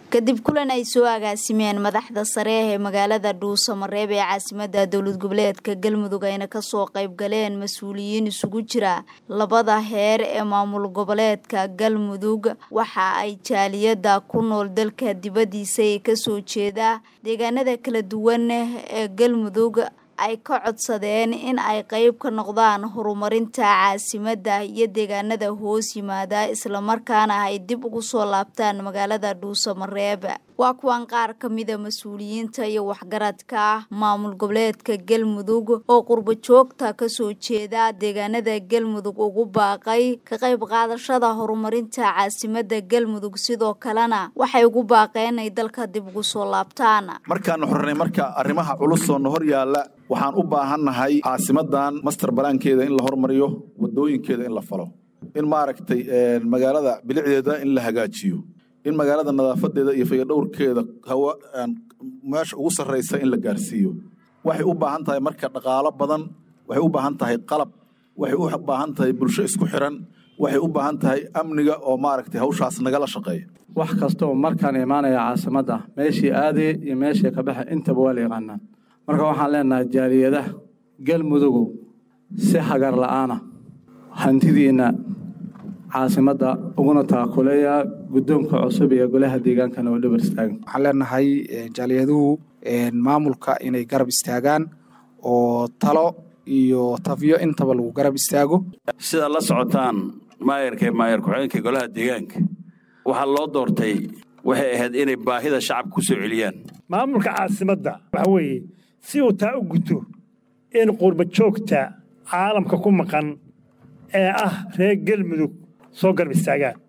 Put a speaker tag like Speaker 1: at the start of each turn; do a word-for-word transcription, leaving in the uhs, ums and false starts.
Speaker 1: kadib kulan ay soo agaasimeen madaxda sare ee magaalada Dhuusamareeb ee caasimadda dowlad goboleedka Galmudug ayna ka soo qayb galeen mas'uuliyiin isugu jira labada heer ee maamul goboleedka Galmudug waxa ay jaaliyada ku nool dalka dibadiisa ee ka soo jeeda deegaanada kala duwan ee Galmudug ay ka codsadeen in ay qayb ka noqdaan horumarinta caasimadda iyo deegaanada hoos yimaada isla markaana ay dib ugu soo laabtaan magaalada Dhuusamareeb waa kuwan qaar ka mid ah mas'uuliyiinta iyo waxgaradka maamul goboleedka Galmudug oo qurbo joogta ka soo jeeda deegaanada Galmudug ugu baaqay ka qayb qaadashada horumarinta caasimadda Galmudug sidoo kalena waxay ugu baaqeen ay dalka dib ugu soo laabtaan
Speaker 2: markaan xornay marka arrimaha culus oo hor yaala waxaan u baahannahay caasimadan master balaankeeda in la hormariyo wadooyinkeeda in la falo in maaragtay magaalada bilicdeeda in la hagaajiyo in magaalada nadaafadeeda iyo fayadhowrkeeda hawa meesha ugu sarreysa in la gaarsiiyo waxay u baahan tahay marka dhaqaalo badan waxay u baahan tahay qalab waxay u baahan tahay bulsho isku xiran waxay u baahan tahay amniga oo maaragtay hawshaas nagala shaqeeya
Speaker 3: wax kasta oo markaan imaanaya caasimadda meeshii aadey iyo meeshii ka baxay intaba waa la yaqaanaa marka waxaan leenahay jaaliyadaha Galmudug si hagar la'aana hantidiina caasimadda uguna taakuleeya guddoonka cusub iyo golaha deegaanka oo dhabar istaagan
Speaker 4: waxaan leenahay jaaliyaduhu maamulka inay garab istaagaan oo talo iyo tafiyo intaba lagu garab istaago
Speaker 5: sida la socotaan maayarka maayar ku-xigeenka golaha deegaanka waxa loo doortay waxay ahayd inay baahida shacabka ku soo celiyaan
Speaker 6: maamulka caasimadda waxa weeye si uu taa u guto in qurbo joogta caalamka ku maqan ee ah reer Galmudug soo garab istaagaan